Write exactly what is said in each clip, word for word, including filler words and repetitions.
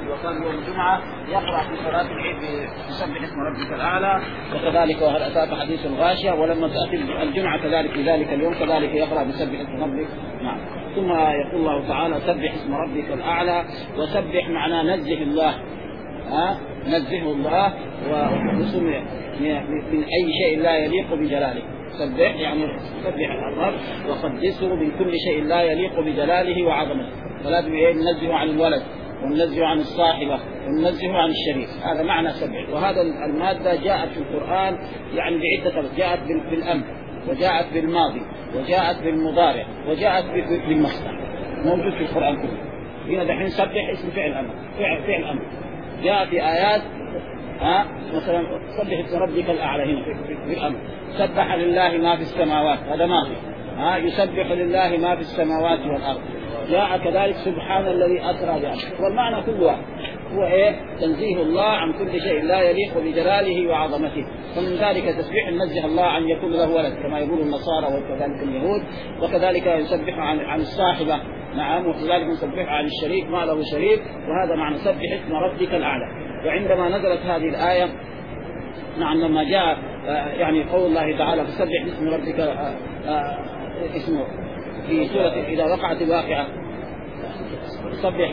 وكان يوم الجمعة يقرأ في صلاة العيد بسبح اسم ربك الأعلى، وكذلك وهل أتاك حديث الغاشية، ولما تأتي الجمعة كذلك في ذلك اليوم كذلك يقرأ بسبح اسم ربك. نعم. ثم يقول الله تعالى سبح اسم ربك الأعلى، وسبح معناه نزه الله، ها نزه الله واسم من أي شيء لا يليق بجلاله. سبح يعني سبح الرب وقدسه من كل شيء لا يليق بجلاله وعظمته، فلازم ننزه عن الولد وننزه عن الصاحبة وننزه عن الشريك، هذا معنى سبح. وهذا المادة جاءت في القرآن يعني بعدة، جاءت بالأمر وجاءت بالماضي وجاءت بالمضارع وجاءت بالمصدر، موجود في القرآن كله. هنا دحين سبح اسم فعل أمر، فعل فعل أمر جاء في آيات، ها مثلا سبح اسم ربك الأعلى هنا في, في, في الأمر. سبح لله ما في السماوات، هذا ماضي، ها يسبح لله ما في السماوات والأرض. جاء كذلك سبحان الذي أسرى بعبده، والمعنى كله هو إيه؟ تنزيه الله عن كل شيء لا يليق بجلاله وعظمته. فمن ذلك تسبيح نزه الله عن يكون له ولد كما يقول النصارى وكذلك اليهود، وكذلك يسبح عن عن الصاحبة، نعم، وكذلك يسبح عن الشريك ما له شريك، وهذا معنى سبح اسم ربك الأعلى. وعندما نزلت هذه الآية، نعم، لما جاء يعني قول الله تعالى فسبح اسم ربك اسمه في سورة إذا وقعت الواقعة، سبح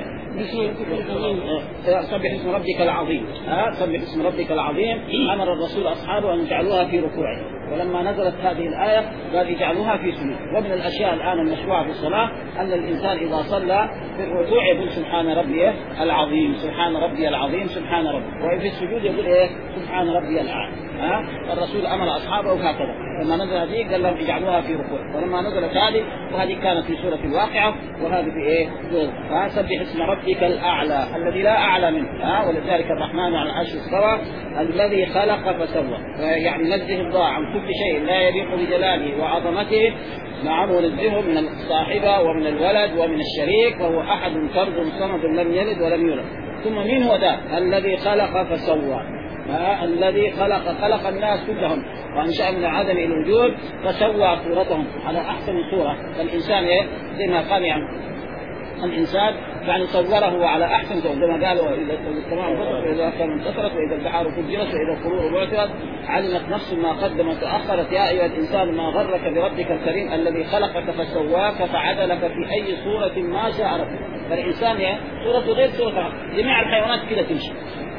سبح اسم ربك العظيم، ها سبح اسم ربك العظيم. أمر الرسول أصحابه أن يجعلوها في ركوعه، ولما نزلت هذه الآية قال يجعلوها في سجود. ومن الأشياء الآن المشروعة في الصلاة أن الإنسان إذا صلى في الركوع يقول سبحان ربي العظيم، سبحان ربي العظيم، سبحان ربي، وفي السجود يقول إيه سبحان ربي الأعلى. ها الرسول أمر أصحابه هكذا، لما نزل هذه قال لهم اجعلوها في ركوع، ولما نزلت هذه وهذه كانت في سورة الواقعة وهذه في إيه فسبح اسم ربك الأعلى الذي لا أعلى منه. ها ولذلك الرحمن على العرش استوى الذي خلق فسوى، يعني نزه الله عن كل شيء لا يليق بجلاله وعظمته، نعم، ونزهه من الصاحبة ومن الولد ومن الشريك، وهو أحد فرد صمد لم يلد ولم يولد. ثم مين هو ذا الذي خلق فسوى؟ ها الذي خلق خلق الناس كلهم وأنشأ من العدم إلى الوجود فسوى صورتهم على أحسن صورة. فالإنسان إيه زي ما قال يعني الإنسان يعني صوره على أحسن صورة، كما قالوا إذا السماء انفطرت وإذا كان انتصرت وإذا البحار فجرت وإذا القبور بعثرت علمت نفس ما قدمت وأخرت. يا أيها الإنسان ما غرك بربك الكريم الذي خلقك فسواك فعدلك في أي صورة ما شاء ربك. فالإنسان يعني صورته غير صورة جميع الحيوانات كذا تمشي،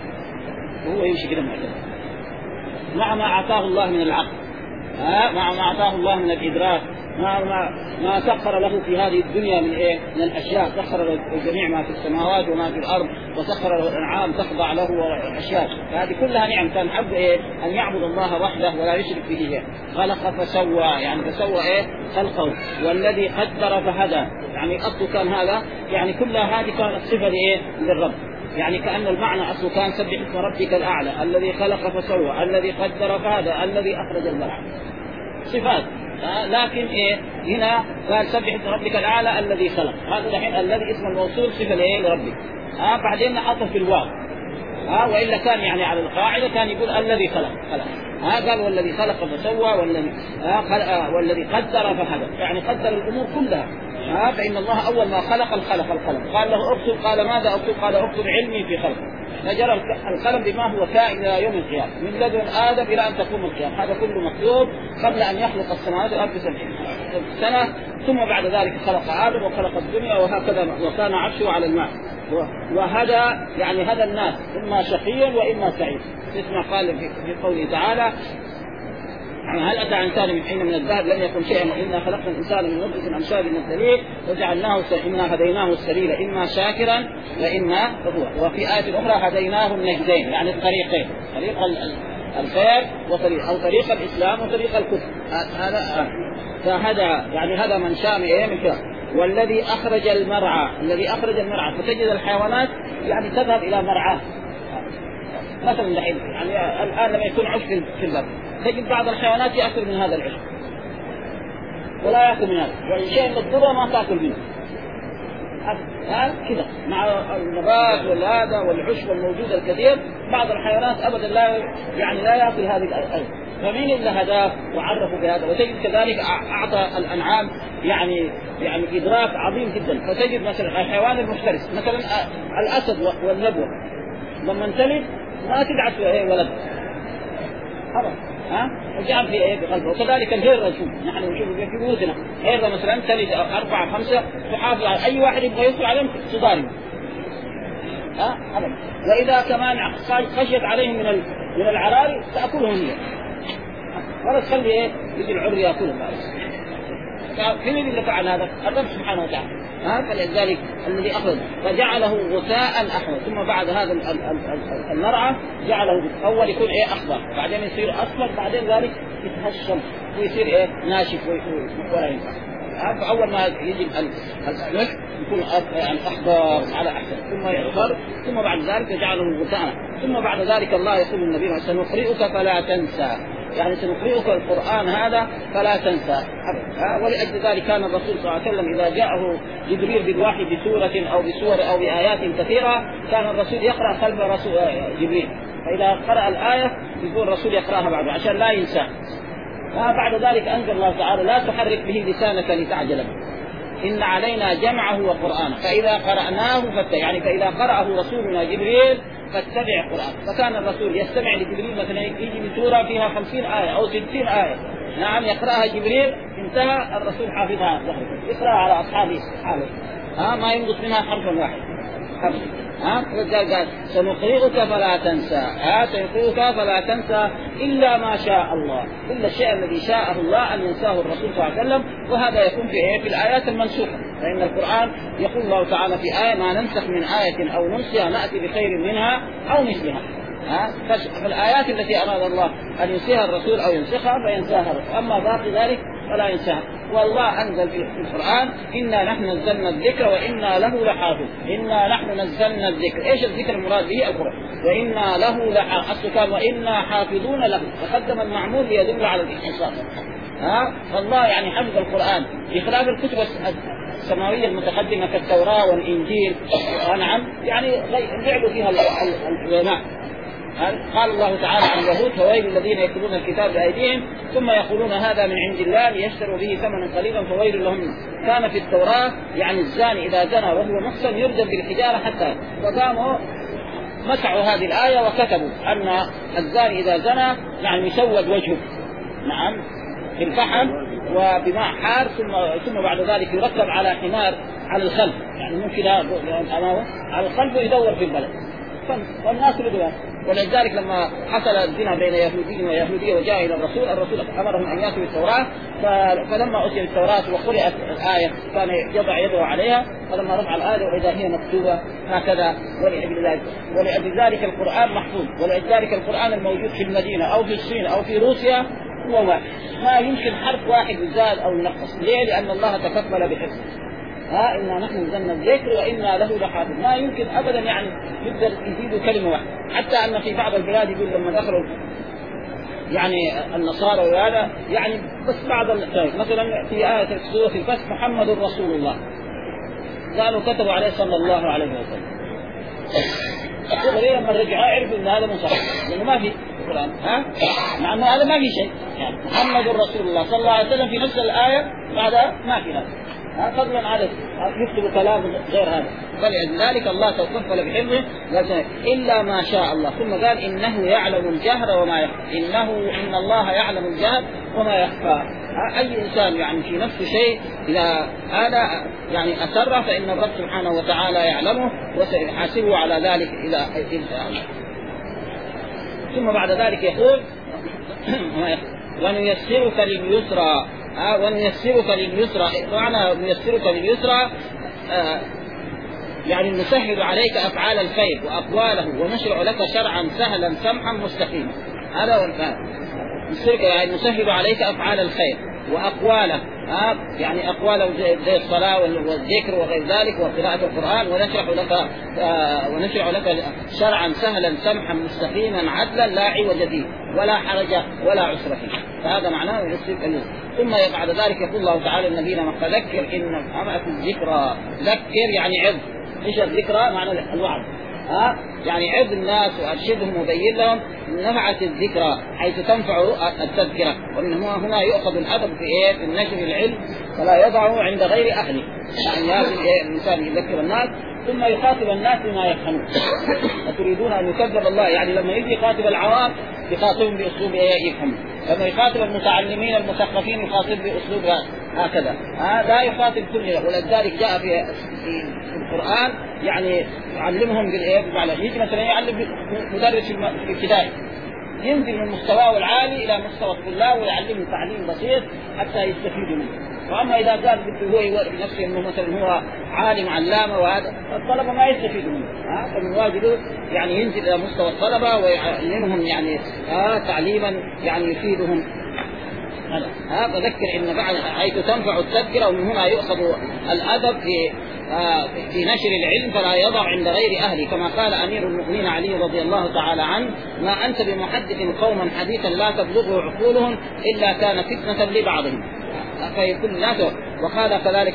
وهو يمشي كذا معتدل مع ما أعطاه الله من العقل، ها مع ما أعطاه الله من الإدراك، ما ما ما سخر له في هذه الدنيا من إيه من الأشياء. سخر له جميع ما في السماوات وما في الأرض، وسخر له الأنعام تخضع له والأشياء. فهذه كلها نعم. كان حب إيه أن يعبد الله وحده ولا يشرك به شيئا. خلق فسوى، يعني فسوى إيه خلقه. والذي قدر فهدى، يعني أصله كان هذا، يعني كلها هذه كانت صفة لإيه للرب. يعني كأن المعنى أصله كان سبح اسم ربك الأعلى الذي خلق فسوى الذي قدر فهدى الذي أخرج المرعى، صفات. آه لكن إيه هنا قال سبح اسم ربك الأعلى الذي خلق، هذا الحين الذي اسم الموصول صفة لإيه لربك. آه بعدين حطه في الواو، آه وإلا كان يعني على القاعدة كان يقول الذي خلق خلق. آه قال والذي خلق فسوى والذي آه خلق آه والذي قدر فهدى، يعني قدر الأمور كلها. آه فإن الله أول ما خلق الخلق القلم، قال له اكتب، قال ماذا اكتب؟ قال اكتب علمي في خلق. فجرى القلم بما هو كائن إلى يوم القيامة، من لدن آدم إلى أن تقوم القيامة، هذا كله مكتوب قبل أن يخلق السماوات والأرض بسبعين سنة. ثم بعد ذلك خلق آدم وخلق الدنيا وهكذا، وكان عرشه على الماء. وهذا يعني هذا الناس إما شقي وإما سعيد. اسمع قال في قوله تعالى يعني هل أتى إنسان من حين من الذهب لم يكن شيئا وإنا خلقنا الإنسان من نطفة أمشاج نبتليه وجعلناه إنا هديناه السبيل إما شاكرا وإما كفورا. وفي آية أخرى هديناه النجدين، يعني الطريقين، طريق الخير وطريق أو طريق الإسلام وطريق الكفر. هذا فهذا يعني هذا من شاء من كذا. والذي أخرج المرعى، الذي أخرج المرعى، فتجد الحيوانات يعني تذهب إلى مرعاه. مثلا دحين يعني الآن لما يكون عشب في البر تجد بعض الحيوانات يأكل من هذا العشب ولا يأكل من هذا، والشيء الضرة ما تأكل منه. هذا كذا مع النبات والهذا والعشب الموجود الكثير، بعض الحيوانات أبدا لا يعني لا يأكل هذه الأشياء. فمين اللي هداه وعرفوا بهذا؟ وتجد كذلك أعطى الأنعام يعني يعني إدراك عظيم جدا. فتجد مثلا الحيوان المفترس مثلا الأسد والنبوة لما تلد ما تدعس ولد أبدا، ها وجعل في ايه بقلبه. وكذلك الهيرة، شوف نحن نشوف في بيوتنا هيرة مثلا تلد أربعة خمسة تحافظ على أي واحد يبغى يدخل عليهم صدارهم، ها أبدا. وإذا كمان خشيت عليهم من من العراري تأكلهم هي، ولا تخلي ايه يجي العر يأكلهم. فين اللي فعل هذا؟ الرب سبحانه وتعالى. ها فلذلك الذي أخذ فجعله غثاء أحمر، ثم بعد هذا المرعى جعله أول يكون إيه أخضر، بعدين يصير أصفر، بعدين ذلك يتهشم ويصير إيه ناشف ولا ينفع. فأول ما يجي السلك يكون يعني أخضر على أحسن، ثم يصفر، ثم بعد ذلك جعله غثاء. ثم بعد ذلك الله يقول للنبي سنقرئك فلا تنسى، يعني سنقرئك القرآن هذا فلا تنسى. ولأجل ذلك كان الرسول صلى الله عليه وسلم إذا جاءه جبريل بالوحي بسورة أو بسور أو بآيات كثيرة كان الرسول يقرأ خلف رسول جبريل، فإذا قرأ الآية يقول الرسول يقرأها بعده عشان لا ينسى. بعد ذلك أنزل الله تعالى لا تحرك به لسانك لتعجل به إن علينا جمعه وقرآنه فإذا قرأناه فاتبع، يعني فإذا قرأه رسولنا جبريل فاتبع القرآن. فكان الرسول يستمع لجبريل مثلا يجي بسورة فيها خمسين آية أو ستين آية، نعم يقرأها جبريل انتهى الرسول حافظها يقرأها على أصحابه حاله، ها ما ينقص منها حرف واحد حرف. ها قال سنقرئك فلا تنسى، ها سنقرئك فلا تنسى إلا ما شاء الله، إلا الشيء الذي شاءه الله أن ينساه الرسول صلى الله عليه وسلم. وهذا يكون في إيه؟ في الآيات المنسوخة، فإن القرآن يقول الله تعالى في آية ما ننسخ من آية أو ننسها نأتي بخير منها أو مثلها. ها فالآيات التي أراد الله أن ينسيها الرسول أو ينسخها فينساها الرسول، أما باقي ذلك فلا ينساها. والله أنزل في القرآن إنا نحن نزلنا الذكر وإنا له لحافظ، إنا نحن نزلنا الذكر. إيش الذكر المراد به؟ القرآن. وإنا له لحافظ كان وإنا حافظون له، تقدم المعمول ليدل على الاختصاص. ها فالله يعني حفظ القرآن بخلاف الكتب السماوية المتقدمة كالتوراة والإنجيل، نعم يعني جعلوا فيها العلماء. قال الله تعالى عن اليهود فويل الذين يكتبون الكتاب بأيديهم ثم يقولون هذا من عند الله ليشتروا به ثمنا قليلا فويل لهم. كان في التوراة يعني الزاني إذا زنى وهو محصن يرجم بالحجارة حتى، فقاموا مسعوا هذه الآية وكتبوا أن الزاني إذا زنى يعني يسود وجهه، نعم في الفحم وبماء حار، ثم ثم بعد ذلك يركب على حمار على الخلف، يعني ممكن أمامه على الخلف ويدور في البلد والناس يدور. ولذلك لما حصل الزنا بين يهودي ويهودية وجاء إلى الرسول، الرسول أمرهم أن يأتوا بالتوراة، فلما أتي بالتوراة وقرأت الآية كان يضع يده عليها، فلما رفع الآية وإذا هي مكتوبة هكذا. ولأجل ذلك القرآن محفوظ، ولذلك القرآن الموجود في المدينة أو في الصين أو في روسيا هو واحد، ما يمكن حرف واحد يزاد أو ينقص. ليه؟ لأن الله تكفل بحفظه. ها إنا نحن نزلنا الذكر وإنا له لحافظ، ما يمكن أبدا يعني يقدر يزيد كلمة واحدة. حتى أن في بعض البلاد يقول لما دخلوا يعني النصارى وهذا يعني بس بعض مثلا في آية سورة الفتح محمد رسول الله قالوا كتبوا عليه صلى الله عليه وسلم. لما رجعوا عرفوا ان هذا مو صحيح لانه ما في القرآن، ها مع انه هذا ما في شيء، يعني محمد رسول الله صلى الله عليه وسلم في نفس الآية بعدها ما في هذا، فضلا على يكتب كلام غير هذا. فلذلك الله تكفل بحفظه إلا ما شاء الله. ثم قال إنه يعلم الجهر وما يخفى، إنه إن الله يعلم الجهر وما يخفى. أي إنسان يعني في نفسه شيء إذا هذا يعني أسره فإن الرب سبحانه وتعالى يعلمه وسيحاسبه على ذلك إذا إذا. ثم بعد ذلك يقول ونيسرك لليسرى، آه ونيسرك لليسرى. معنى نيسرك لليسرى آه يعني نسهل عليك أفعال الخير وأقواله ونشرع لك شرعا سهلا سمحا مستقيما. هذا هو الفهم. نيسرك يعني نسهل عليك أفعال الخير وأقواله، آه يعني أقواله زي الصلاة والذكر وغير ذلك وقراءة القرآن، ونشرع لك آه ونشرع لك شرعا سهلا سمحا مستقيما عدلا لا عوج فيه ولا حرج ولا عسر فيه. فهذا معناه يسرك اليسر. ثم بعد ذلك يقول الله تعالى لنبينا فذكر إن نفعت الذكرى. ذكر يعني عظ. إيش الذكرى؟ معنى الوعظ. ها يعني عظ الناس وارشدهم وبين لهم نفعت الذكرى حيث تنفع التذكره. ومن هنا يؤخذ الادب في ايه في النشر العلم فلا يضعه عند غير اهله. يعني لازم إيه الانسان يذكر الناس ثم يخاطب الناس بما يفهمون. أتريدون أن يكذب الله؟ يعني لما يجي يخاطب العوام يخاطبهم بأسلوب إيه يفهم. لما يخاطب المتعلمين المثقفين يخاطب بأسلوب هكذا. ها لا يخاطب كل. ولذلك جاء في في القرآن يعني يعلمهم بالإيه بالمعنى. يجي مثلا يعلم مدرس في الابتدائي ينزل من مستواه العالي إلى مستوى الطلاب ويعلمهم تعليم بسيط حتى يستفيدوا منه. فأما إذا قال هو يوري نفسه إنه مثلا هو عالم علامة وهذا الطلبة ما يستفيدوا منه. ها فمن واجبه يعني ينزل إلى مستوى الطلبة ويعلمهم يعني ها تعليما يعني يفيدهم. هذا ها فذكر إن بعد حيث تنفع التذكرة. ومن هنا يؤخذ الأدب في آه في نشر العلم فلا يضع عند غير أهله. كما قال أمير المؤمنين علي رضي الله تعالى عنه ما أنت بمحدث قوما حديثا لا تبلغه عقولهم إلا كان فتنة لبعضهم فيكون الناس. وقال كذلك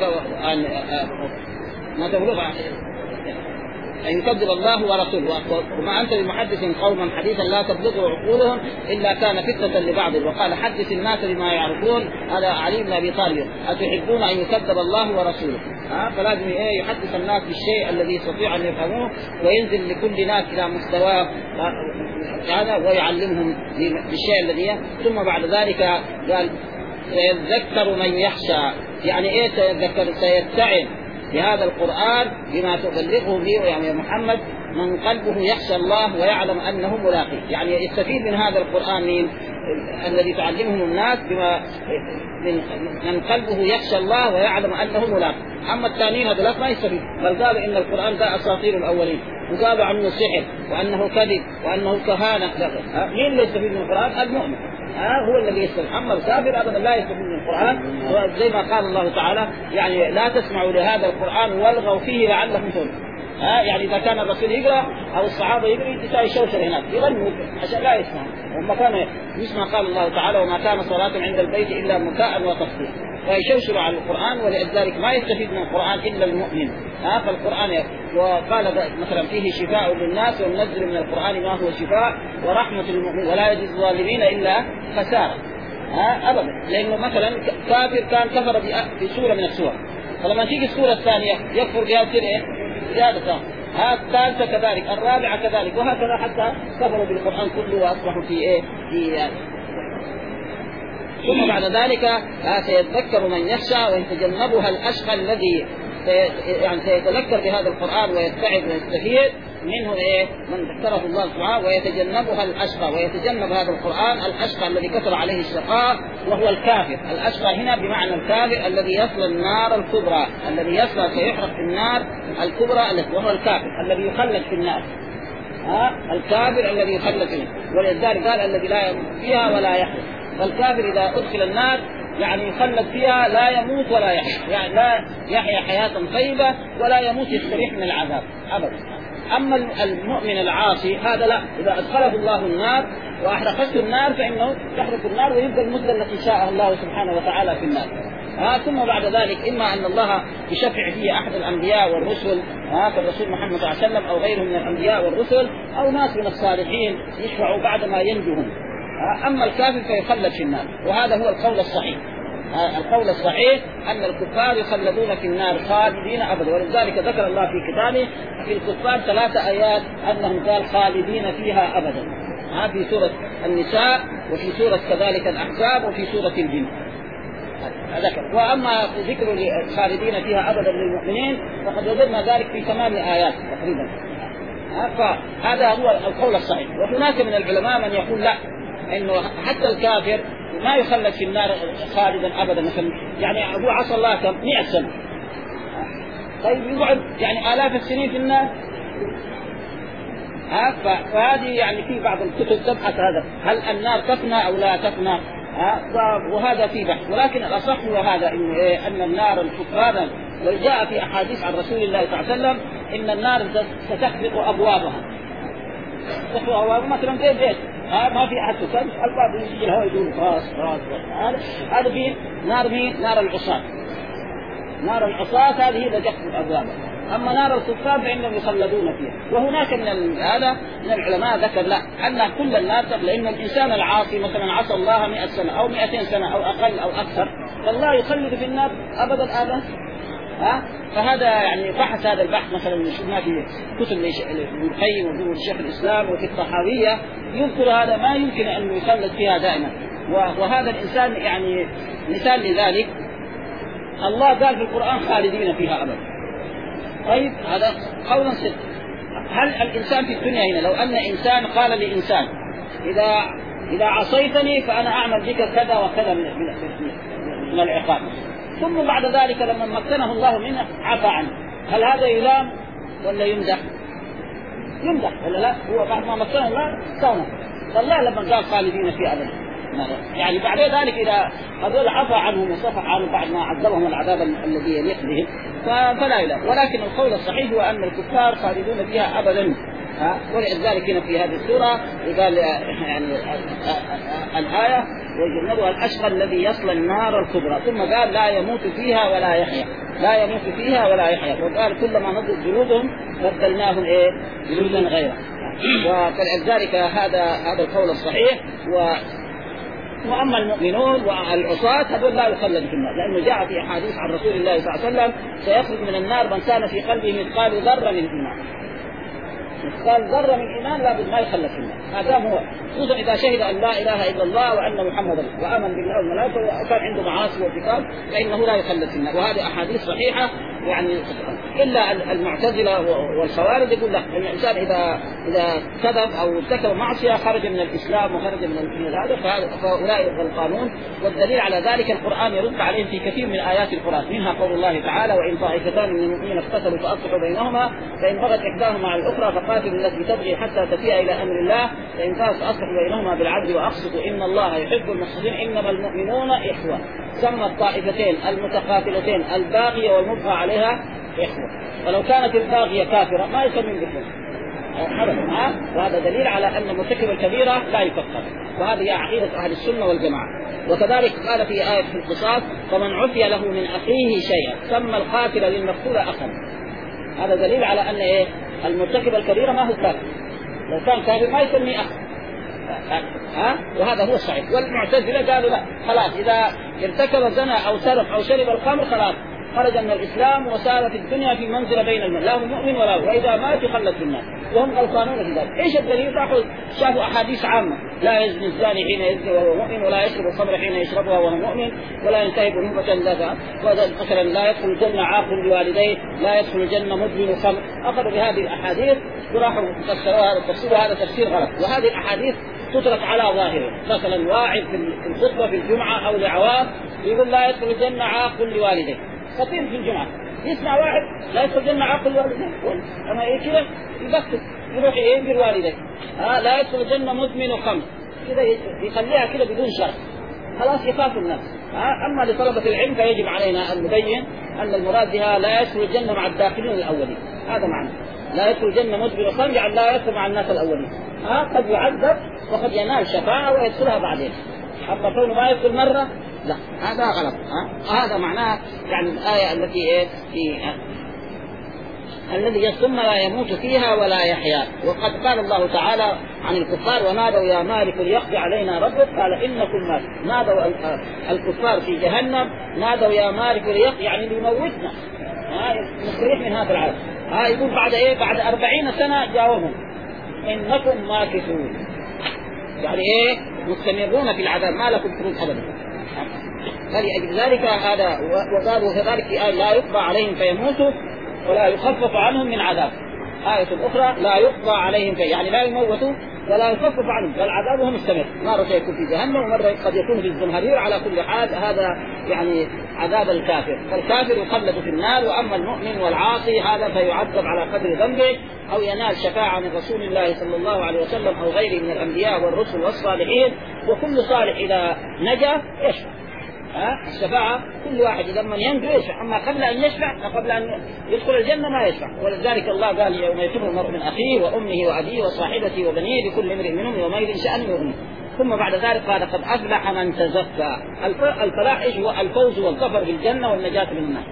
ما تبلغ أن يكذب الله ورسوله وما أنت بمحدث قوما حديثا لا تبلغه عقولهم إلا كان فتنة لبعض. وقال حدث الناس بما يعرفون. هذا علي بن أبي طالب أتحبون أن يكذب الله ورسوله. ها فلازم إيه يحدث الناس بالشيء الذي يستطيع أن يفهموه وينزل لكل ناس إلى مستوى هذا ويعلمهم بالشيء الذي. ثم بعد ذلك قال سيذكر من يخشى. يعني إيه سيذكر؟ سيتعظ بهذا القرآن بما تبلغه به يعني يا محمد من قلبه يخشى الله ويعلم أنه ملاقيه. يعني يستفيد من هذا القرآن من الذي تعلمهم الناس بما من قلبه يخشى الله ويعلم أنه ملاقيه. أما الثانيين هذا ما يستفيد بل قالوا إن القرآن ده أساطير الأولين وقالوا عنه سحر وأنه كذب وأنه كهانة. مين اللي يستفيد من القرآن؟ المؤمن. ها هو الذي يستفيد. أما الكافر أبدا لا يستفيد من القرآن. زي ما قال الله تعالى يعني لا تسمعوا لهذا القرآن والغوا فيه لعلكم تغلبون. ها يعني إذا كان الرسول يقرأ أو الصحابة يقرأ تساوي شوشر هناك يغنوا عشان لا يسمعوا. وما كان يسمع قال الله تعالى وما كان صلاة عند البيت إلا مكاء وتصديق فيشوشر على القرآن. ولذلك ما يستفيد من القرآن إلا المؤمن. ها فالقرآن وقال مثلا فيه شفاء للناس وننزل من القرآن ما هو شفاء ورحمة للمؤمنين ولا يجزي الظالمين إلا خسارة. ها أبدا. لأنه مثلا كافر كان كفر في سورة من السور فلما تيجي السورة الثانية يكفر بها تصير إيه زيادة. ها الثالثة كذلك الرابعة كذلك وهكذا حتى كفروا بالقرآن كله وأصبحوا في إيه في يعني. ثم بعد ذلك سيتذكر من يخشى ويتجنبها الأشقى الذي يعني سيتذكر بهذا القرآن ويتعظ ويستفيد منه إيه من ذكره الله سبحانه ويتجنبها الأشقى. ويتجنب هذا القرآن الأشقى الذي كثر عليه الشقاء وهو الكافر. الأشقى هنا بمعنى الكافر الذي يصل النار الكبرى الذي يصل سيحرق في النار الكبرى وهو الكافر الذي يخلد في النار. ها الكافر الذي يخلد في النار. ولذلك قال الذي لا يموت فيها ولا يحيا. فالكافر إذا أدخل النار يعني يخلد فيها لا يموت ولا يحيا يعني لا يحيا حياة طيبة ولا يموت يستريح من العذاب أبدا. أما المؤمن العاصي هذا لا إذا أدخله الله النار وأحرقته النار فإنه يحرق النار ويبقى المدة التي شاء الله سبحانه وتعالى في النار. ها ثم بعد ذلك إما أن الله يشفع فيه أحد الأنبياء والرسل ها كالرسول محمد صلى الله عليه وسلم أو غيرهم من الأنبياء والرسل أو ناس من الصالحين يشفعوا بعد ما ينجهم. أما الكافر فيخلد في النار وهذا هو القول الصحيح. القول الصحيح أن الكفار يخلدون في النار خالدين أبدا. ولذلك ذكر الله في كتابه في الكفار ثلاث آيات أنهم قال خالدين فيها أبدا. ها في سورة النساء وفي سورة كذلك الأحزاب وفي سورة الجن ذكر. وأما ذكر الخالدين فيها أبدا للمؤمنين فقد وجدنا ذلك في ثمان آيات تقريبا. فهذا هو القول الصحيح. وهناك من العلماء من يقول لا إنه حتى الكافر ما يخلد في النار خالدا أبدا مثلا يعني هو عصى الله كم مئة سنة طيب يقعد يعني آلاف السنين في النار. ها فهذه يعني في بعض الكتب تبحث هذا هل النار تفنى أو لا تفنى. ها وهذا في بحث. ولكن الأصح هو هذا إنه إيه أن النار الكفار وجاء في أحاديث عن رسول الله صلى الله عليه وسلم إن النار ستخلق أبوابها تخلق أبوابها مثلا زي بيت ها ما في أحد سكان الباب يجي الهواء يقول خاص خاص. هذا هذا في نار مين؟ نار العصاة. نار العصاة هذه اللي تخلق أبوابها. أما نار الكفار فإنهم يخلدون فيها. وهناك من هذا من العلماء ذكر لا أن كل النار، لأن الإنسان العاصي مثلا عصى الله مئة سنة أو مئتين سنة أو أقل أو أكثر، فالله يخلد في النار أبدا أبدا. ها؟ فهذا يعني بحث هذا البحث مثلا شفناه في كتب ابن القيم وابن الشيخ الإسلام وفي الطحاوية يذكر هذا ما يمكن أن يخلد فيها دائما. وهذا الإنسان يعني مثال لذلك، الله قال في القرآن خالدين فيها أبدا. طيب هذا قولا صدق. هل الإنسان في الدنيا هنا لو أن إنسان قال لإنسان إذا إذا عصيتني فأنا أعمل بك كذا وكذا من من العقاب، ثم بعد ذلك لما مكنه الله منه عفى عنه، هل هذا يلام ولا يمدح؟ يمدح ولا لا؟ هو بعد ما مكنه الله كونه. فالله لما قال خالدين فيها أبدا يعني بعد ذلك إذا هذول عفى عنهم وصفح عنهم بعد ما عذبهم العذاب الذي يليق بهم فلا إله. ولكن القول الصحيح هو أن الكفار خالدون فيها أبدا. ها ولذلك هنا في هذه السورة قال يعني الآية ويجنبها الأشقى الذي يصل النار الكبرى، ثم قال لا يموت فيها ولا يحيا، لا يموت فيها ولا يحيا. وقال كلما نضجت جلودهم بدلناهم إيه جلودا غيرها. وفلذلك هذا هذا القول الصحيح. و وأما المؤمنون والعصاة هذول لا يخلد في النار، لأنه جاء في أحاديث عن رسول الله صلى الله عليه وسلم سيخرج من النار من كان في قلبه مثقال ذرة من إيمان. مثقال ذرة من إيمان لابد ما يخلد في النار، هذا هو. خصوصا إذا شهد أن لا إله إلا الله وأن محمدا وآمن بالله والملائكة وكان عنده معاصي وارتكاب فإنه لا يخلد في النار. وهذه أحاديث صحيحة يعني. إلا المعتزلة والخوارج يقول لك الإنسان إذا إذا كذب أو ارتكب معصية خرج من الإسلام وخرج من هذا، فهؤلاء يلغى القانون. والدليل على ذلك القرآن يرد عليهم في كثير من آيات القرآن، منها قول الله تعالى وإن طائفتان من المؤمنين اقتتلوا فأصلحوا بينهما فإن بغت إحداهما على الأخرى فقاتلوا التي تبغي حتى تفيء إلى أمر الله فإن فاءت فأصلحوا بينهما بالعدل وأقسطوا إن الله يحب المقسطين إنما المؤمنون إخوة. سمى الطائفتين المتقاتلتين الباغية والمبغى عليها إخوة، ولو كانت الباغية كافرة ما يسمون بكم أبدا. وهذا دليل على أن مرتكب الكبيرة لا يكفر، وهذه عقيدة أهل السنة والجماعة. وكذلك قال في آية في القصاص فمن عفي له من أخيه شيئا سمى القاتل للمقتول أخا. هذا دليل على أن إيه المرتكب الكبيرة ما هو كافر، لو كان كافر ما يسمي أخ. ها وهذا هو الصحيح. والمعتزلة قالوا لا خلاص إذا ارتكب زنا أو سرق أو شرب الخمر خلاص خرج من الإسلام وسار في الدنيا في منزلة بين المؤمن، لا هو مؤمن ولا هو، وإذا مات يخلد في النار وهم غلطانون في ذلك. إيش الدليل؟ راحوا شافوا أحاديث عامة لا يزني الزاني حين يزني وهو مؤمن ولا يشرب الخمر حين يشربها وهو مؤمن ولا ينتهب نهبة لا مثلا لا يدخل الجنة عاق لوالديه لا يدخل الجنة مدمن خمر. أخذوا بهذه الأحاديث وراحوا تفسروها تفسير هذا تفسير غلط. وهذه الأحاديث تترك على ظاهره. مثلا واعظ في الخطبة في الجمعة أو لعوام يقول لا يدخل الجنة عاق لوالديه، خطيب في الجمعة يسمع واحد لا يدخل الجنة عاق لوالديه أما إيه كده يبكت يروح ينبر والديه. ها لا يدخل الجنة مدمن خمر كده يخليها كده بدون شرط خلاص يخاف الناس. أما لطلبة العلم فيجب علينا أن نبين أن المراد بها لا يدخل الجنة مع الداخلين الأولين. هذا معنى لا يدخل الجنة مدمن خمر يعني لا يدخل مع الناس الأولين. ها قد يعذب وقد ينال شفاعة ويدخلها بعدين. أما كونه ما يدخل مرة لا هذا غلط. ها هذا معناه يعني الآية التي إيه في الذي ثم لا يموت فيها ولا يحيا. وقد قال الله تعالى عن الكفار ونادوا يا مالك ليقضي علينا ربك قال إنكم مالك. نادوا الكفار في جهنم نادوا يا مالك ليقضي يعني ليموتنا نستريح من هذا العالم. ها يقول بعد إيه بعد أربعين سنة جاوبهم إنكم ماكثون يعني إيه مستمرون في العذاب ما لكم خروج أبدا. فلأجل ذلك هذا وقالوا كذلك في آية لا يقضى عليهم فيموتوا ولا يخفف عنهم من عذاب. آية أخرى لا يقضى عليهم في يعني لا يموتوا ولا يخفف عنهم بل عذابهم مستمر. مرة يكون في جهنم ومرة قد يكون في الزمهرير. على كل حال هذا يعني عذاب الكافر. فالكافر يخلد في النار. وأما المؤمن والعاصي هذا فيعذب على قدر ذنبه أو ينال شفاعة من رسول الله صلى الله عليه وسلم أو غيره من الأنبياء والرسل والصالحين. وكل صالح إذا نجا يشفع. ها الشفاعة كل واحد لما ينجو يشفع. أما قبل أن يشفع قبل أن يدخل الجنة ما يشفع. ولذلك الله قال يوم يفر المرء من أخيه وأمه وأبيه وصاحبته وبنيه لكل امرئ منهم يومئذ شأن يغنيه. ثم بعد ذلك قال قد أفلح من تزكى. الفلاح إيش هو؟ الفوز والظفر بالجنة والنجاة من النار.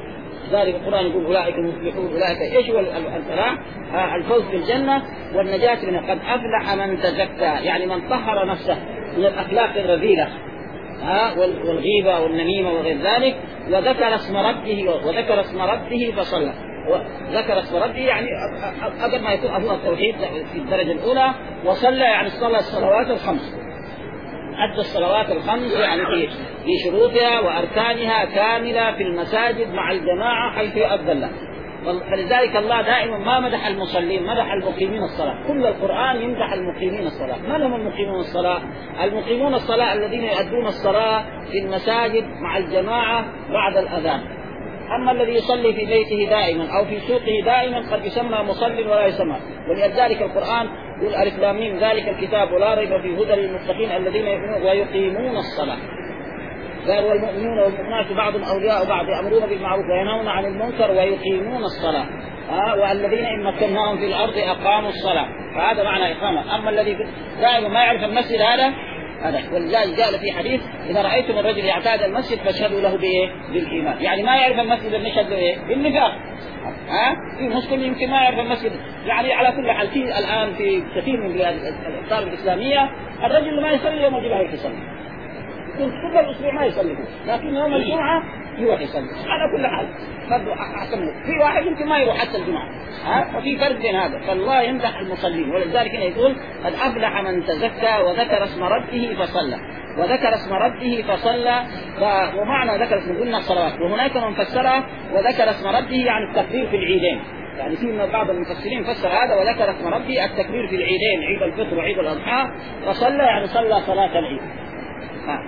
ذلك القرآن يقول أولئك المفلحون، أولئك إيش هو الفلاح؟ آه الفوز بالجنة والنجاة من قد أفلح من تزكى، يعني من طهر نفسه من الأخلاق الرذيلة ها والغيبة والنميمة وغير ذلك، وذكر اسم ربه وذكر اسم ربه فصلى. وذكر اسم ربه يعني قبل ما يكون هو التوحيد في الدرجة الأولى، وصلى يعني صلى الصلوات الخمس، أدى الصلوات الخمس يعني في في شروطها وأركانها كاملة في المساجد مع الجماعة حيث يؤذن له. فلذلك الله دائما ما مدح المصلين، مدح المقيمين الصلاة. كل القرآن يمدح المقيمين الصلاة. من هم المقيمون الصلاة؟ المقيمون الصلاة الذين يؤدون الصلاة في المساجد مع الجماعة بعد الأذان. أما الذي يصلي في بيته دائما أو في سوقه دائما قد يسمى مصل ولا يسمى. ولذلك القرآن يقول ألف لام ميم ذلك الكتاب ولا ريب فيه هدى للمتقين الذين يؤمنون ويقيمون الصلاة. قال والمؤمنون والمؤمنات بعضهم أولياء بعض يأمرون بالمعروف وينهون عن المنكر ويقيمون الصلاة. آه والذين إن مكناهم في الأرض أقاموا الصلاة. فهذا معنى إقامة. أما الذي دائما ما يعرف المسجد هذا هذا ولذلك قال في حديث إذا رأيتم الرجل يعتاد المسجد فاشهدوا له بإيه؟ بالإيمان. يعني ما يعرف المسجد نشهد له إيه؟ بالنفاق. ها في مسلم يمكن ما يعرف المسجد. يعني على كل حال في الآن في كثير من بلاد الأقطار الإسلامية الرجل ما يصلي يوم الجمعة يصلي. يكون كل الأسبوع ما يصلي فيه. لكن يوم الجمعة يروح يصلي. على كل حال فرض أحسن. في واحد يمكن ما يروح حتى الجمعة. ها ففي فرق بين هذا. فالله يمدح المصلين. ولذلك هنا يقول قد أفلح من تزكى وذكر اسم ربه فصلى. وذكر اسم ربه فصلى. ومعنى ذكر اسم قلنا الصلوات. وهناك من فسرها وذكر اسم ربه يعني التكبير في العيدين. يعني في من بعض المفسرين فسر هذا وذكر اسم ربه التكبير في العيدين عيد الفطر وعيد الأضحى. فصلى يعني صلى صلاة العيد. ها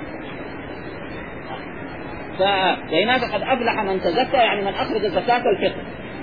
فهناك قد أفلح من تزكى يعني من أخرج زكاة الفطر.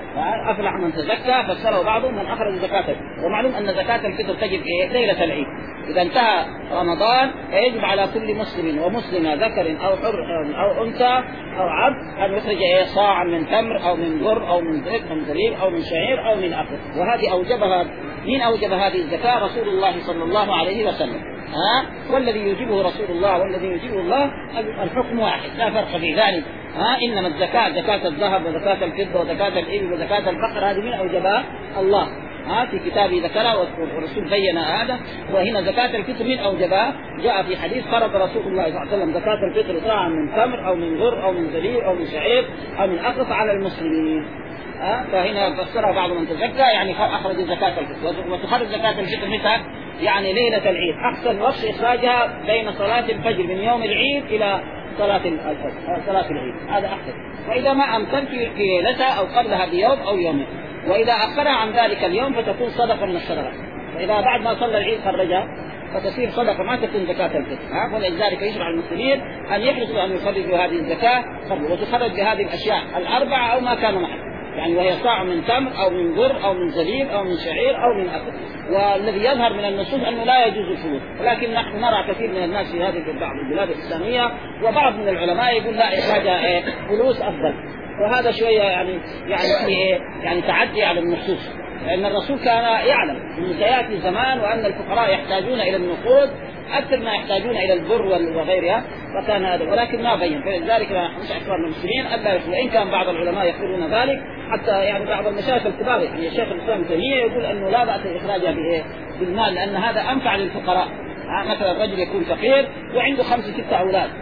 أفلح من تزكى فسره بعضهم من أخرج زكاة الفطر. ومعلوم أن زكاة الفطر تجب إيه؟ ليلة العيد. إذا انتهى رمضان يجب على كل مسلم ومسلمة ذكر أو حر أو أنثى أو عبد أن يخرج إيه؟ صاعا من تمر أو من بر أو من زيت أو من زبيب أو من شعير أو من أخر. وهذه أوجبها مين أوجب هذه الزكاة؟ رسول الله صلى الله عليه وسلم. ها والذي يجيبه رسول الله والذي يجيبه الله الحكم واحد لا فرق في ذلك. ها انما الزكاة زكاة الذهب وزكاة الفضة وزكاة الإبل وزكاة البقر هذه من أوجبها الله ها في كتابه ذكرها والرسول بين هذا. وهنا زكاة الفطر من أوجبها جاء في حديث فرض رسول الله صلى الله عليه وسلم زكاة الفطر صاعا من تمر أو من غر أو من زبيب أو من شعير أو من أقص على المسلمين. أه؟ فهنا فسرها بعض من تزكى يعني أخرج زكاة الفطر. وتخرج زكاة الفطر متى؟ يعني ليلة العيد. أحسن وقت إخراجها بين صلاة الفجر من يوم العيد إلى صلاة الفجر صلاة العيد هذا أحسن. وإذا ما أمكن في ليلتها أو قبلها بيوم أو يومين. وإذا أخرها عن ذلك اليوم فتكون صدقة من الصدقات. فإذا بعد ما صلى العيد خرجها فتصير صدقة ما تكون زكاة الفطر. ها ولذلك يشرع المسلمين أن يحرصوا أن يخرجوا هذه الزكاة وتخرج بهذه الأشياء الأربعة أو ما كان معها. يعني وهي صاع من تمر أو من بر أو من زبيب أو من شعير أو من أكل. والذي يظهر من النصوص أنه لا يجوز الفلوس. ولكن نحن نرى كثير من الناس في هذه بعض البلاد الإسلامية وبعض من العلماء يقول لا إخراج فلوس أفضل. وهذا شوية يعني يعني إيه يعني تعدي على النصوص. لأن الرسول كان يعلم أنه سيأتي زمان وأن الفقراء يحتاجون إلى النقود أكثر ما يحتاجون إلى البر وغيرها. فكان هذا ولكن ما بين. فلذلك نحن أكثر من المسلمين ألا يقول. وإن كان بعض العلماء يقولون ذلك حتى يعني بعض المشايخ الكبار يعني الشيخ الإسلام تيمية يقول أنه لا بأس إخراجها بالمال لأن هذا أنفع للفقراء. مثلا الرجل يكون فقير وعنده خمس ستة أولاد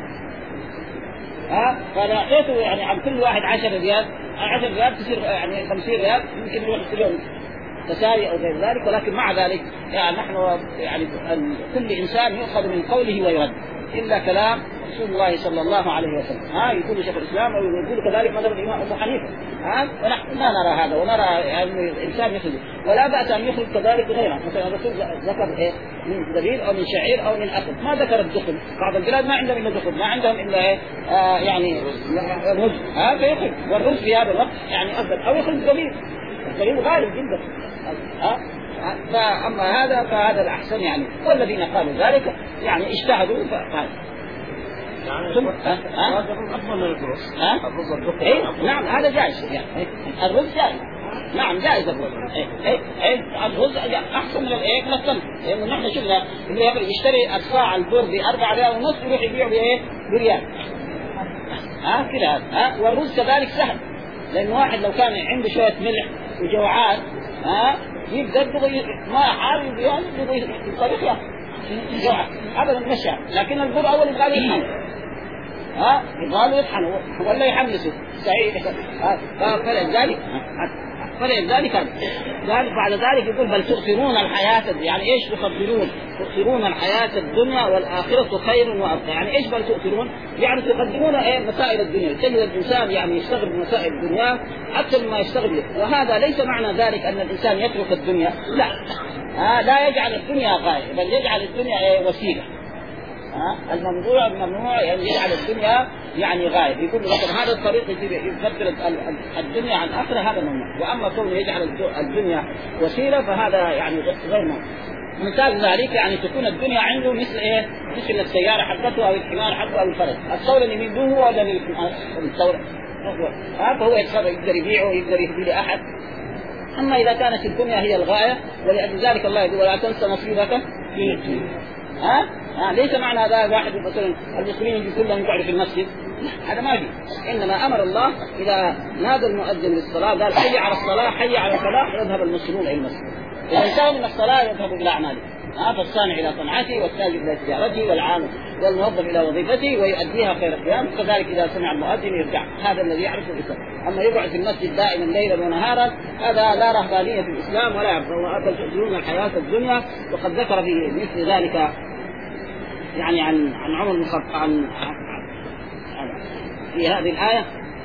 ها فأنا أعطيته يعني عن كل واحد عشر ريال عشر ريال تصير يعني خمسين ريال يمكن يروح يشتريهم تساري أو غير ذلك. ولكن مع ذلك يعني نحن يعني كل إنسان يؤخذ من قوله ويرد إلا كلام رسول الله صلى الله عليه وسلم. ها يقول شيخ الإسلام ويقول كذلك مذهب الإمام أبو حنيفة. ها ونحن ما نرى هذا ونرى يعني الإنسان يخرج ولا بأس أن يخرج كذلك غيره. مثلا الرسول ذكر إيه من زبيب أو من شعير أو من أكل ما ذكر الدخل. بعض البلاد ما عندهم إلا دخل ما عندهم إلا إيه آه يعني الرز. ها فيخرج والرز في هذا الوقت يعني أفضل أو يخرج زبيب. الزبيب غالب جدا. ها فأما هذا فهذا الأحسن يعني. والذين قالوا ذلك يعني اجتهدوا فهذا ثم ها أفضل من الرز. ها إيه نعم هذا جائز يعني الرز جائز. نعم جائز الرز. إيه إيه إيه الرز أحسن من الإيه من التمر. لأنه نحن شفنا إنه يشتري الصاع البر بأربعة ريال ونص يروح يبيع بإيه بريال. ها كذا ها والرز كذلك سهل لأن واحد لو كان عنده شوية ملح وجوعان ها يقدر يبغى ما حار يبغى الطريق يا جوع أبدا مشى، لكن البر أول يبغى يطحن ها يبغى يطحن ولا يحمسه سعيد فلذلك فلذلك قال بعد ذلك يقول بل تؤثرون الحياة، يعني ايش تفضلون؟ تؤثرون الحياة الدنيا والآخرة خير وأبقى. يعني ايش بل تؤثرون؟ يعني تقدمون ايه مسائل الدنيا، تجد الإنسان يعني يشتغل بمسائل الدنيا أكثر مما يشتغل به. وهذا ليس معنى ذلك أن الإنسان يترك الدنيا، لا آه لا يجعل الدنيا غاية، بل يجعل الدنيا ايه وسيلة. ها الممنوع الممنوع يعني يجعل الدنيا يعني غاية، يقول مثلا هذا الطريق يفضل الدنيا عن الآخرة هذا ممنوع، وأما كونه يجعل الدنيا وسيلة فهذا يعني غير ممنوع. مثال ذلك يعني تكون الدنيا عنده مثل ايه؟ مثل السيارة حقته أو الحمار حقته أو الفرس، الثورة اللي من دونه ولا الثورة فهو يتصرف يقدر يبيعه يقدر يهدي لأحد. أما إذا كانت الدنيا هي الغاية ولأجل ذلك الله يقول ولا تنسى نصيبك في الدنيا. ها آه ليس معنى هذا واحد مثلا المسلمين يجي كلهم يقعدوا في المسجد، هذا ما في. انما امر الله اذا نادى المؤذن للصلاه قال حي على الصلاه حي على الفلاح يذهب المسلمون الى المسجد. اذا انتهوا من الصلاه يذهبوا الى اعمالهم، ها فالصانع الى صنعته والتاجر الى تجارته والعامل والموظف الى وظيفته ويؤديها خير القيام. كذلك اذا سمع المؤذن يرجع، هذا الذي يعرف الاسلام. اما يقعد في المسجد دائما ليلا ونهارا هذا لا رهبانيه في الاسلام ولا يعرف. واتى تؤثرون الحياه الدنيا، وقد ذكر في مثل ذلك يعني عن عن عمر بن الخطاب عن في هذه الآية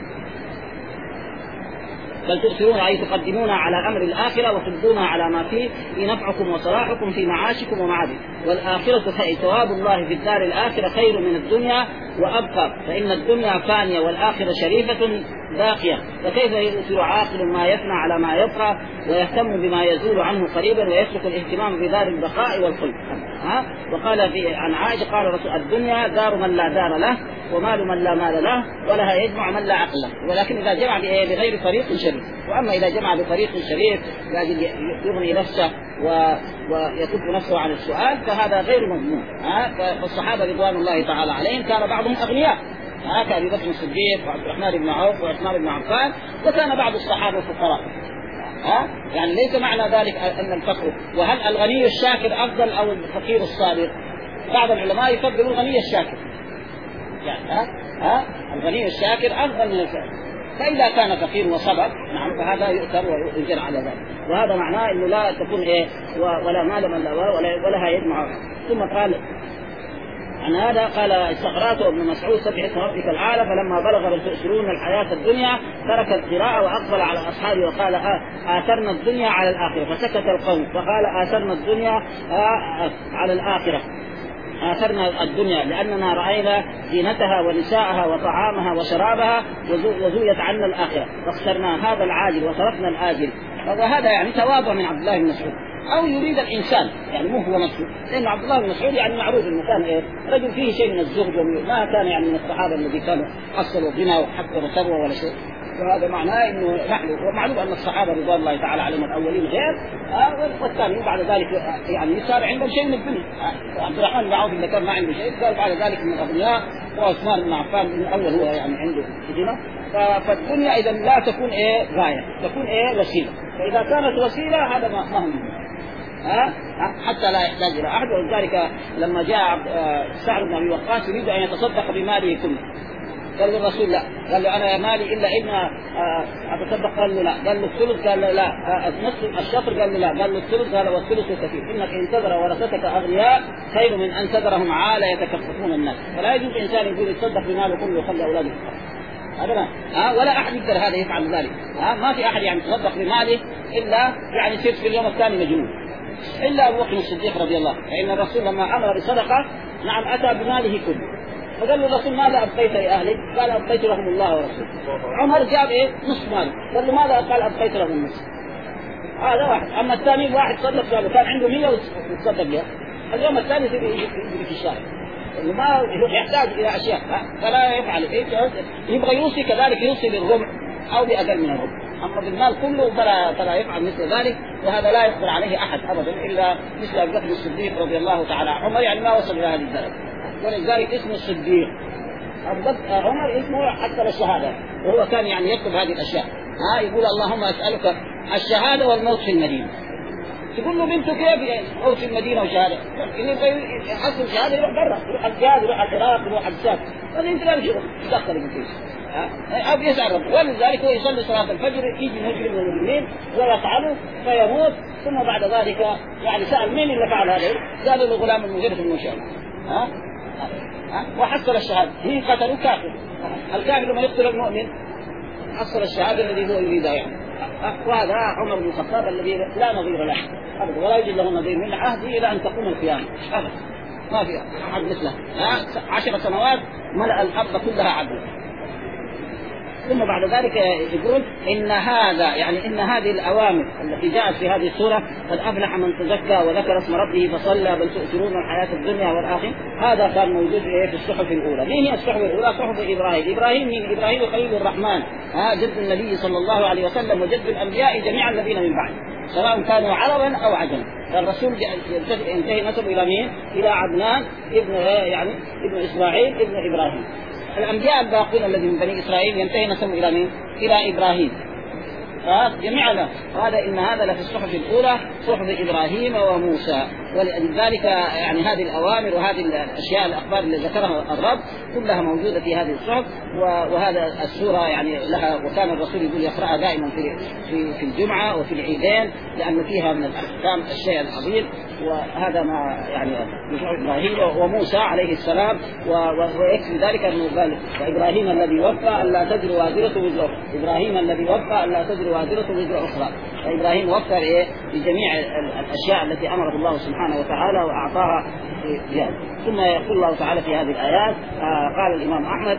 بل تؤثرون أي تقدمون على أمر الآخرة وتبدون على ما فيه في نفعكم وصلاحكم في معاشكم ومعادكم، والآخرة خير، ثواب الله في الدار الآخرة خير من الدنيا وأبقى، فإن الدنيا فانية والآخرة شريفة باقية، فكيف يؤثر عاقل ما يفنى على ما يبقى ويهتم بما يزول عنه قريبا ويترك الاهتمام بدار البقاء والخلد. ها وقال في عن عائشة قال رسول الدنيا دار من لا دار له ومال من لا مال له ولها يجمع من لا عقل له، ولكن إذا جمع بغير طريق شريف. وأما إذا جمع بطريق شريف لكن يغني نفسه و... ويكف نفسه عن السؤال فهذا غير مضمون. فالصحابة رضوان الله تعالى عليهم كان بعضهم أغنياء، هكذا أبي بكر الصديق وعبد الرحمن بن عوف وعثمان بن عفان، وكان بعض الصحابة فقراء. ها يعني ليس معنى ذلك أن الفقر. وهل الغني الشاكر أفضل أو الفقير الصابر؟ بعض العلماء يفضلوا الغني الشاكر، يعني ها ها الغني الشاكر أفضل من الفقير. فإذا كان فقير وصبر نعم فهذا يؤثر ويؤجر على ذلك. وهذا معناه إنه لا تكون إيه ولا مال من لا ولا ولها يجمع. ثم قال عن هذا قال استقراته ابن مسعود سبح اسم ربك الأعلى فلما بلغ بل تؤثرون الحياة الدنيا ترك القراءة وأقبل على أصحابه وقال آثرنا الدنيا على الآخرة، فسكت القوم فقال آثرنا الدنيا على الآخرة، آثرنا الدنيا لأننا رأينا زينتها ونساءها وطعامها وشرابها وزويت عنا الآخرة فاخترنا هذا العاجل وتركنا الآجل. وهذا يعني تواضع من عبد الله بن مسعود، أو يريد الإنسان يعني مو هو نفسه، لأن عبد الله بن مسعود يعني معروف إنه كان إيه رجل فيه شيء من الزهد، وما كان يعني من الصحابة الذي كانوا حصلوا غنى وحققوا ثروة ولا شيء. وهذا معناه إنه نحن ومعلوم أن الصحابة رضوان الله تعالى عليهم الأولين غير آه والثانيين بعد ذلك يعني صار عندهم شيء من الدنيا. آه عبد الرحمن بن عوف اللي كان ما عنده شيء قال بعد ذلك من الأغنياء، وعثمان بن عفان من الأول هو يعني عنده غنى. فالدنيا إذا لا تكون إيه غاية، تكون إيه وسيلة، فإذا كانت وسيلة هذا ما هم ها حتى لا يحتاج إلى أحد. ولذلك لما جاء سعد بن أبي وقاص يريد أن يتصدق بماله كله قال له الرسول لا، قال له أنا مالي إلا إن أتصدق، قال له لا، قال له الثلث، قال له لا، النصف الشطر، قال له لا، قال له الثلث، قال والثلث كثير، إنك إن تذر ورثتك أغنياء خير من أن تذرهم عالة يتكففون الناس. فلا يجوز إنسان يقول يتصدق بماله كله ويخلي أولاده هذا ما ها ولا أحد يقدر هذا يفعل ذلك. ها ما في أحد يعني يتصدق بماله إلا يعني يصير في اليوم الثاني مجنون، إلا أبو بكر الصديق رضي الله، فإن الرسول لما أمر بصدقة نعم أتى بماله كله، فقال له الرسول ماذا أبقيت لأهلك؟ قال أبقيت لهم الله ورسوله. عمر جاب إيه نصف ماله، قال له ماذا؟ قال أبقيت لهم النصف. هذا واحد. أما الثاني واحد صدق قال كان عنده مية وتصدق بها، اليوم الثاني يجي في الشارع ما يحتاج إلى أشياء فلا يفعل إيه، يبغى يوصي كذلك يوصي بالربع أو بأقل من الربع، أما بالمال كله فلا فلا يفعل مثل ذلك، وهذا لا يقدر عليه أحد أبدا إلا مثل أبي بكر الصديق رضي الله تعالى. عمر يعني ما وصل إلى هذه الدرجة، ولذلك اسمه الصديق أبو بكر عمر اسمه حصل الشهادة، وهو كان يعني يكتب هذه الأشياء. ها يقول اللهم أسألك الشهادة والموت في المدينة. تقول له بنته كيف يعني موت في المدينة وشهادة؟ إن يحصل شهادة يروح برا، يروح الجهاد، يروح العراق، يروح الشام، هذا أنت لا تشوف تدخل بالكيس. أو يسأل ربه. ولذلك هو يصلي صلاة الفجر، يجي مجرم من المجرمين ويفعله فيموت، ثم بعد ذلك يعني سأل مين اللي فعل هذا؟ قالوا له غلام المغيرة بن شعبة. ها ها وحصل الشهادة. مين قتله؟ كافر. الكافر لما يقتل المؤمن حصل الشهادة الذي هو يريدها يعني. وهذا عمر بن الخطاب الذي لا نظير له أبدا، ولا يوجد له نظير من عهده إلى أن تقوم القيامة أبدا، ما في أحد مثله. عشر سنوات ملأ الأرض كلها عدلا. ثم بعد ذلك يقول إن هذا يعني إن هذه الأوامر التي جاءت في هذه السورة، قد أفلح من تزكى وذكر اسم ربه فصلى بل تؤثرون الحياة الدنيا والآخرة، هذا كان موجود في الصحف الأولى. مين هي الصحف الأولى؟ صحف إبراهيم. إبراهيم من إبراهيم خليل الرحمن، ها جد النبي صلى الله عليه وسلم وجد الأنبياء جميع الذين من بعد، سواء كانوا عربا أو عجما. الرسول ينتهي نسبه إلى مين؟ إلى عدنان ابن يعني ابن إسماعيل ابن إبراهيم. الأنبياء الباقون الذين من بني إسرائيل ينتهي نسبه إلى مين؟ إلى إبراهيم. جميعنا هذا إن هذا لفي الصحف الأولى صحف إبراهيم وموسى. ولذلك يعني هذه الأوامر وهذه الأشياء الأخبار اللي ذكرها الرب كلها موجودة في هذه الصحف. وهذا السورة يعني لها، وكان الرسول يقول يقرأها دائما في في في الجمعة وفي العيدين، لأن فيها من الأحكام الشيء العظيم. وهذا ما يعني صحف إبراهيم وموسى عليه السلام. ويكفي ذلك أنه قال وإبراهيم الذي وفى ألا تزر وازرة وزر أخرى، إبراهيم الذي وفى ألا تزر وازرة وزر أخرى. فإبراهيم وفى إيه بجميع الأشياء التي أمره الله سبحانه وتعالى وأعطاها إياه. ثم يقول الله تعالى في هذه الآيات آه قال الإمام أحمد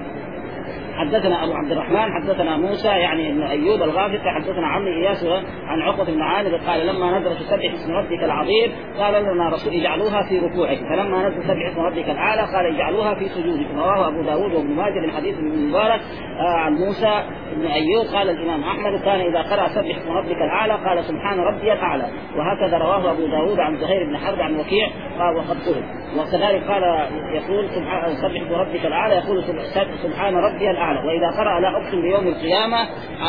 حدثنا أبو عبد الرحمن حدثنا موسى يعني ابن أيوب الغافقي حدثنا عمي إياس عن عقبة بن عامر قال لما نزل تسبح اسم ربك العظيم قال لنا رسول اجعلوها في ركوعك، فلما نزل تسبح اسم ربك الأعلى قال اجعلوها في سجودك. رواه أبو داود وابن ماجه من حديث ابن مبارك آه عن موسى بن أيوب. قال الإمام أحمد كان إذا قرأ سبح اسم ربك الأعلى قال سبحان ربي الأعلى، وهكذا رواه أبو داود عن زهير بن حرب عن وكيع قال وقد قل. وكذلك قال يقول سبح اسم ربك الأعلى يقول سبحان ربي الأعلى. وإذا قرأ لا أقسم بيوم القيامة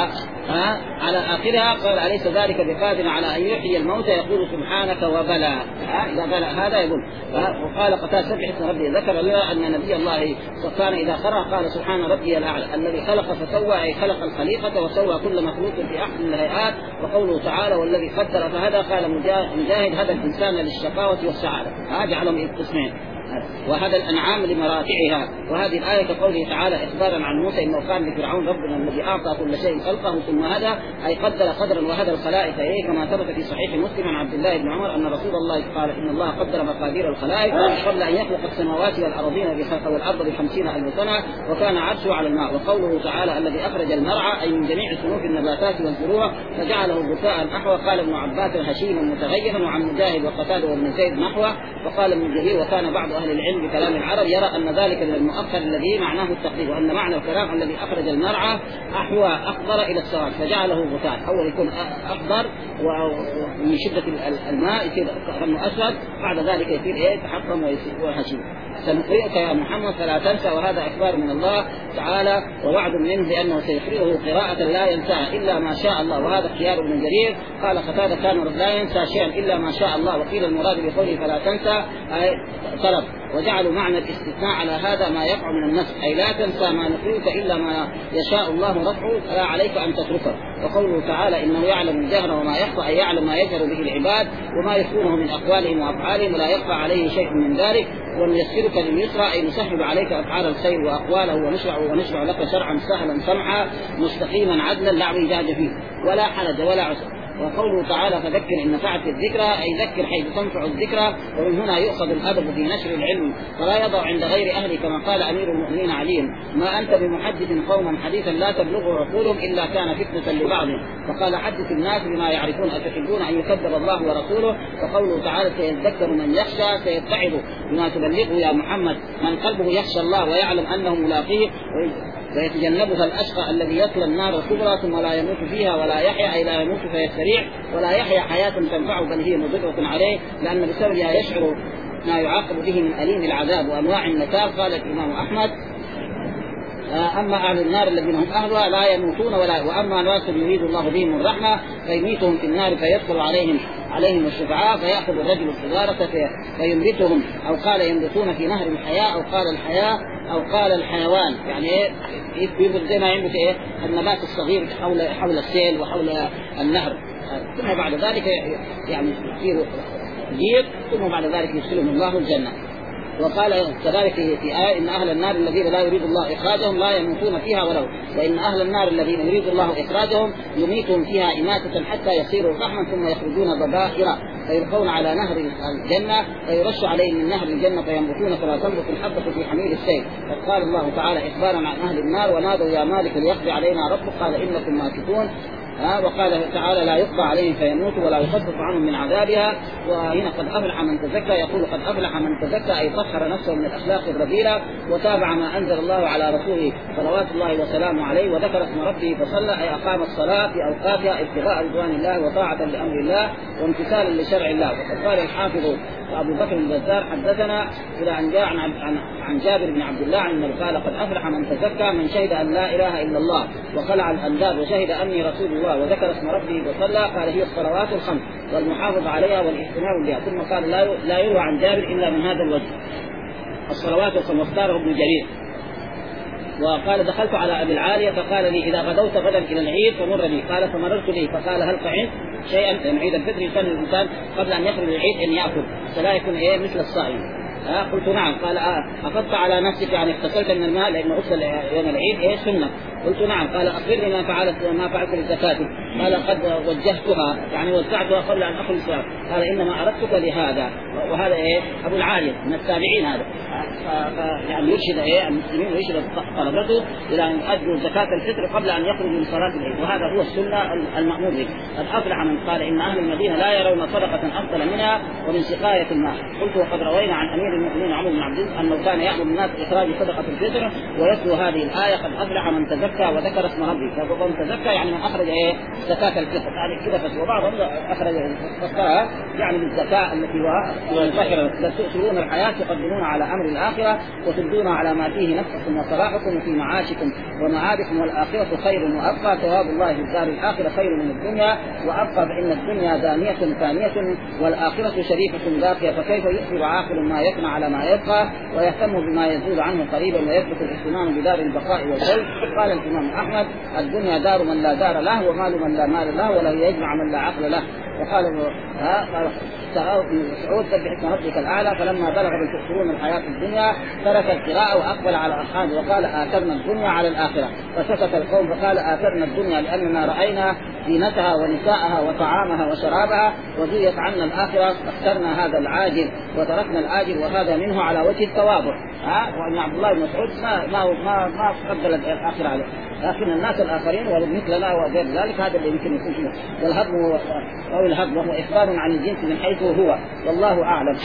على آخرها قال أليس ذلك بقادر على أن يحيي الموتى يقول سبحانك وبلى. إذا بلى هذا يقول. وقال قتال سبح اسم ربي ذكر لنا أن نبي الله كان إذا قرأ قال سبحان ربي الأعلى الذي خلق فسوى أي خلق الخليقة وسوى كل مخلوق في أحسن الهيئات. وقوله تعالى والذي قدر فهدى قال مجاهد هدى الإنسان للشقاوة والسعادة، جعلهم قسمين وهذا الأنعام لمراتعها. وهذه الآية كقوله تعالى إخبارا عن موسى إنه كان لفرعون ربنا الذي أعطى كل شيء خلقه ثم هدى أي قدر قدرا وهدى الخلائق إليه، كما ثبت في صحيح مسلم عن عبد الله بن عمر أن رسول الله قال إن الله قدر مقادير الخلائق قبل أن يخلق السماوات والأرضين والأرض بخمسين ألف سنة وكان عرشه على الماء. وقوله تعالى الذي أخرج المرعى أي من جميع صنوف النباتات والزروع فجعله غثاء نحوه. قال ابن عباس هشيما متغيرا. وعن مجاهد وقتاده وابن زيد نحوه. وقال ابن جرير وكان بعض أهل العلم بكلام العرب يرى أن ذلك من المؤخر الذي معناه التقدير، وأن معنى الكلام الذي أخرج المرعى أحوى أخضر إلى السواد فجعله غثاء. أول يكون أخضر ومن شدة الماء يصير رمه أسود، بعد ذلك يصير إيه تحطم وهشيم. سنقرئك يا محمد فلا تنسى. وهذا إخبار من الله تعالى ووعد منه بأنه سيقرئه قراءة لا ينساها إلا ما شاء الله. وهذا اختيار ابن جرير. قال قتادة كان لا ينسى شيئا إلا ما شاء الله. وقيل المراد بقوله فلا تنسى أي طلب، وجعلوا معنى الاستثناء على هذا ما يقع من النفس أي لا تنسى ما نقرئك إلا ما يشاء الله رفعه فلا عليك أن تتركه. وقوله تعالى إنه يعلم الجهر وما يخفى أي يعلم ما يجهر به العباد وما يخفونه من أقوالهم وأفعالهم ولا يخفى عليه شيء من ذلك. ونيسرك لليسرى أي نسهل عليك أفعال الخير وأقواله ونشرع ونشرع لك شرعا سهلا سمحا مستقيما عدلا لا اعوجاج فيه ولا حرج ولا عسر. وقوله تعالى فذكر إن نفعت الذكرى أي ذكر حيث تنفع الذكرى. ومن هنا يؤخذ الأدب في نشر العلم فلا يضع عند غير أهله، كما قال أمير المؤمنين علي ما أنت بمحدث قوما حديثا لا تبلغه عقولهم إلا كان فتنة لبعضهم. فقال حدث الناس بما يعرفون أتحبون أن يكذب الله ورسوله. وقوله تعالى سيذكر من يخشى سيتعظ بما تبلغه يا محمد من قلبه يخشى الله ويعلم أنه ملاقيه ويتجنبها الأشقى الذي يصل النار الكبرى ثم لا يموت فيها ولا يحيا أي لا يموت فيستريح ولا يحيا حياة تنفعه بل هي مضرة عليه لأن بسببها يشعر ما يعاقب به من أليم العذاب وأنواع النكال. قال الإمام أحمد أما أهل النار الذين هم أهلها لا يموتون ولا وأما الناس يريد الله بهم الرحمة فيميتهم في النار فيدخل عليهم عليهم الشفعاء فيأخذ الرجل السجارة فينبتهم، أو قال ينبتون في نهر الحياة، أو قال الحياة، أو قال الحيوان، يعني إيه ينبت زي ما ينبت إيه النبات الصغير حول حول السيل وحول النهر، ثم بعد ذلك يعني يصير جير، ثم بعد ذلك يدخلهم الله الجنة. وقال كذلك في آية إن أهل النار الذين لا يريد الله إخراجهم لا يموتون فيها ولو، وإن أهل النار الذين يريد الله إخراجهم يميتهم فيها إماتة حتى يصيروا رحما ثم يخرجون ضبائر فيلقون على نهر الجنة فيرش عليهم من نهر الجنة فينبتون فلا تنبت الحبة في حميل السيل. وقال الله تعالى إخبارا عن أهل النار ونادوا يا مالك ليقضي علينا ربك قال إنكم ماكثون. ها وقال تعالى لا يقضى عليهم فيموتوا ولا يخفف عنهم من عذابها. وهنا قد أفلح من تزكى، يقول قد أفلح من تزكى أي طهر نفسه من الأخلاق الرذيلة وتابع ما أنزل الله على رسوله صلوات الله وسلامه عليه وذكر اسم ربه فصلى أي أقام الصلاة في أوقاتها ابتغاء رضوان الله وطاعة لأمر الله وامتثالا لشرع الله. وقد قال الحافظ أبو بكر البزار حدثنا إلى أن جاء عن, عن, عن جابر بن عبد الله أنه قال قد أفلح من تزكى من شهد أن لا إله إلا الله وخلع الأنداد وشهد أني رسول الله وذكر اسم ربه وصلى. قال هي الصلوات الخمس والمحافظة عليها والاهتمام بها. ثم قال لا, لا يروى عن جابر إلا من هذا الوجه الصلوات الخمس واختاره ابن جرير. وقال دخلت على أبي العالية فقال لي إذا غدوت غدا إلى العيد فمر لي. قال فمررت لي فقال هل فعلت شيئا؟ لأن عيد الفطر يسن الإنسان قبل أن يخرج العيد أن يأكل فلا يكون إيه مثل الصائم. آه قلت نعم. قال آه أخذت على نفسك يعني اغتسلت من الماء لأنه غسل يوم العيد إيه سنة؟ قلت نعم. قال أخبرني ما فعلت ما فعلت للزكاة؟ قال قد وجهتها يعني وزعتها قبل أن أخرج الصلاة. قال إنما أردتك لهذا. وهذا إيه أبو العالية من التابعين هذا يعني يرشد إيه المسلمين ويرشد طلبته إلى أن يؤدوا زكاة الفطر قبل أن يخرجوا من صلاة العيد، وهذا هو السنة المأمور به. قد أفلح من قال إن أهل المدينة لا يرون صدقة أفضل منها ومن سقاية الماء. قلت وقد روينا عن أمير المؤمنين عمر بن عبد العزيز أنه كان يأمر الناس إخراج صدقة الفطر ويتلو هذه الآية قد أفلح من تزكى وذكر اسم ربه. فمن تزكى يعني من أخرج إيه زكاة الفطر يعني كذا فتوى وبعضهم أخرج فكرها يعني بالزكاة التي هو ظاهرة تؤثرون الحياة تقدمون على أمر الآخرة وتبدون على ما فيه نفسكم وصلاحكم وفي معاشكم ومعادكم والآخرة خير وأبقى ثواب الله في الدار الآخرة خير من الدنيا وأبقى فإن الدنيا دانية ثانية والآخرة شريفة باقية. فكيف يؤثر عاقل ما يقنع على ما يبقى ويهتم بما يزول عنه قريبا ويثبت الاهتمام بدار البقاء والخير؟ قال الإمام أحمد الدنيا دار من لا دار له ومال من لا مال له وله يجمع من لا عقل له. وقال ها قال سعود سبح اسم ربك الأعلى فلما بلغ بل تؤثرون الحياة الدنيا ترك القراءة وأقبل على أصحابه وقال آثرنا الدنيا على الآخرة. فسكت القوم فقال آثرنا الدنيا لأننا رأينا زينتها ونساءها وطعامها وشرابها وزيت عنا الآخرة فاخترنا هذا العاجل وتركنا الآجل وهذا منه على وجه التواضع. ها وأن عبد الله بن مسعود ما ما ما ما قبل الآخرة عليه لكن الناس الآخرين ومثلنا وغير ذلك هذا اللي يمكن يكون فيه. والهضم هو أو الهضم وهو إخبار عن الجنس من حيث هو والله أعلم.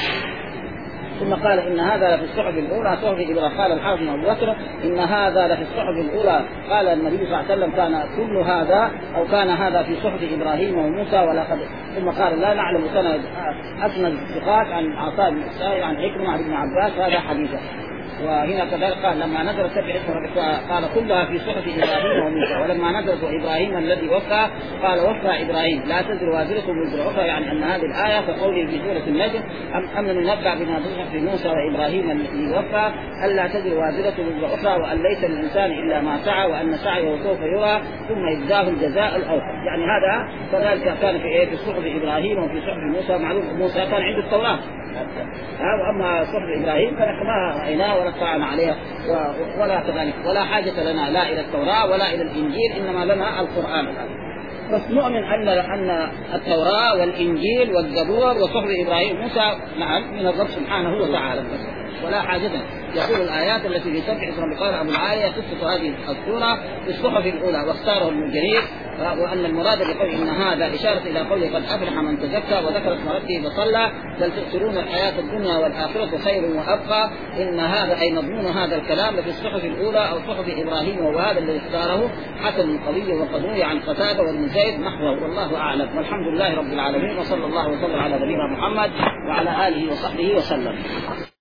ثم قال إن هذا لفي الصحف الأولى صحف إبراهيم. قال الحافظ أبو بكر إن هذا لفي الصحف الأولى. قال النبي صلى الله عليه وسلم كان كل هذا أو كان هذا في صحف إبراهيم وموسى ولقد. ثم قال لا نعلم سند أسند الثقات عن عطاء بن السائب عن عكرمة عن ابن عباس هذا حديثا. وهنا كذلك قال لما نزل سبع اسم ربك قال كلها في صحف إبراهيم وموسى. ولما نزلت إبراهيم الذي وفى قال وفى إبراهيم لا تزر وازرة وزر أخرى يعني أن هذه الآية كقوله في سورة النجم أم أم ننبأ بما في موسى وإبراهيم الذي وفى ألا تزر وازرة وزر أخرى وأن ليس للإنسان إلا ما سعى وأن سعيه سوف يرى ثم يجزاه الجزاء الأوفى. يعني هذا كذلك كان في إيه في صحف إبراهيم وفي صحف موسى. معلوم موسى كان عنده التوراة وأما صحف إبراهيم فنحن رأيناه ولا اطلعنا عليها ولا كذلك ولا حاجة لنا لا إلى التوراة ولا إلى الإنجيل إنما لنا القرآن. بس نؤمن أن أن التوراة والإنجيل والزبور وصحف إبراهيم موسى نعم من الرب سبحانه وتعالى بس ولا حاجة. يقول الآيات التي في سبع اسم ربك قال أبو العالية قصة هذه السورة في الصحف الأولى واختاره ابن جرير وأن المراد بقول إن هذا إشارة إلى قوله قد أفلح من تزكى وذكر اسم ربه فصلى بل تؤثرون الحياة الدنيا والآخرة خير وأبقى. إن هذا أي مضمون هذا الكلام في الصحف الأولى أو صحف إبراهيم وهذا الذي اختاره حسن قوي وقدوي عن قتادة وابن زيد نحوه والله أعلم. والحمد لله رب العالمين وصلى الله وسلم على نبينا محمد وعلى آله وصحبه وسلم.